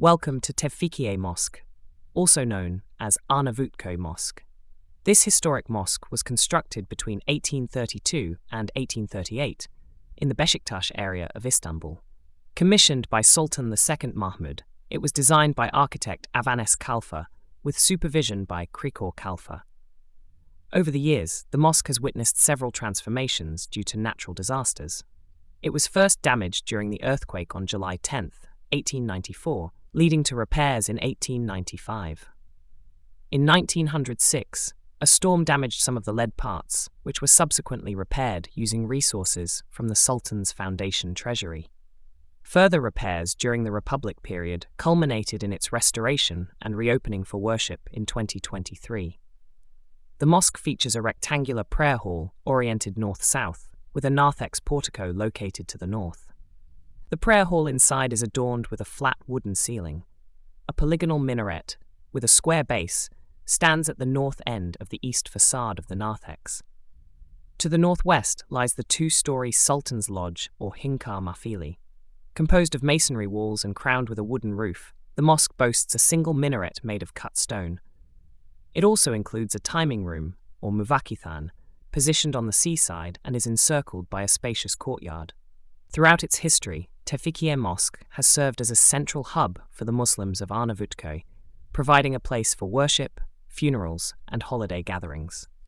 Welcome to Tevfikiye Mosque, also known as Arnavutköy Mosque. This historic mosque was constructed between 1832 and 1838 in the Beşiktaş area of Istanbul. Commissioned by Sultan II Mahmud, it was designed by architect Avanes Kalfa with supervision by Krikor Kalfa. Over the years, the mosque has witnessed several transformations due to natural disasters. It was first damaged during the earthquake on July 10, 1894, leading to repairs in 1895. In 1906, a storm damaged some of the lead parts, which were subsequently repaired using resources from the Sultan's foundation treasury. Further repairs during the Republic period culminated in its restoration and reopening for worship in 2023. The mosque features a rectangular prayer hall oriented north-south, with a narthex portico located to the north. The prayer hall inside is adorned with a flat wooden ceiling. A polygonal minaret, with a square base, stands at the north end of the east facade of the narthex. To the northwest lies the two-story Sultan's Lodge, or Hünkâr Mahfili. Composed of masonry walls and crowned with a wooden roof, the mosque boasts a single minaret made of cut stone. It also includes a timing room, or muvakithan, positioned on the seaside and is encircled by a spacious courtyard. Throughout its history, Tevfikiye Mosque has served as a central hub for the Muslims of Arnavutköy, providing a place for worship, funerals, and holiday gatherings.